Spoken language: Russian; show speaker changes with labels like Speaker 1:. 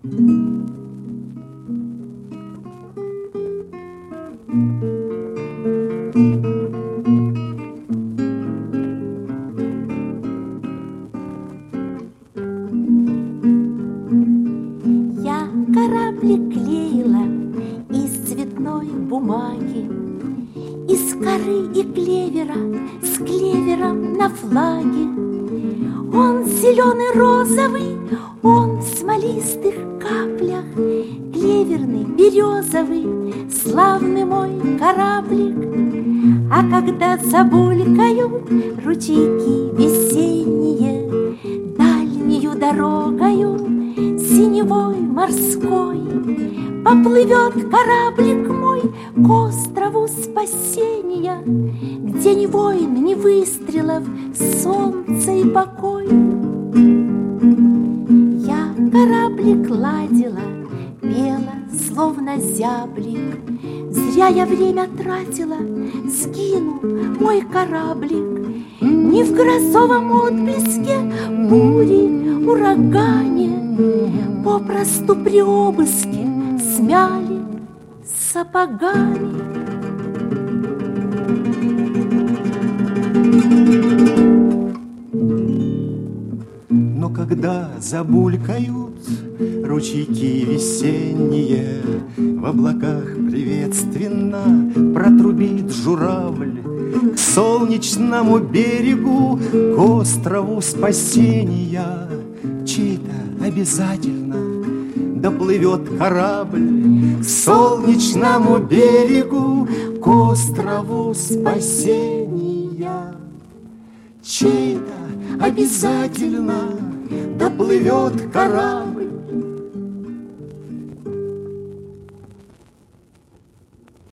Speaker 1: Я кораблик клеила из цветной бумаги, из коры и клевера, с клевером на флаге. Он зеленый, розовый, он в смолистых каплях, клеверный, березовый, славный мой кораблик. А когда забулькают ручейки весенние, дальнюю дорогою синевой морской поплывет кораблик мой к острову спасения, где ни войн, ни выстрелов, солнце и покой. Я кораблик ладила, пела, словно зяблик. Зря я время тратила, сгинул мой кораблик. Ни в грозовом отблеске бури, урагане, попросту при обыске смяли сапогами.
Speaker 2: Но когда забулькают ручейки весенние, в облаках приветственно протрубит журавль к солнечному берегу, к острову спасения. Чей-то обязательно доплывет корабль к солнечному берегу, к острову спасения. Чей-то обязательно доплывет корабль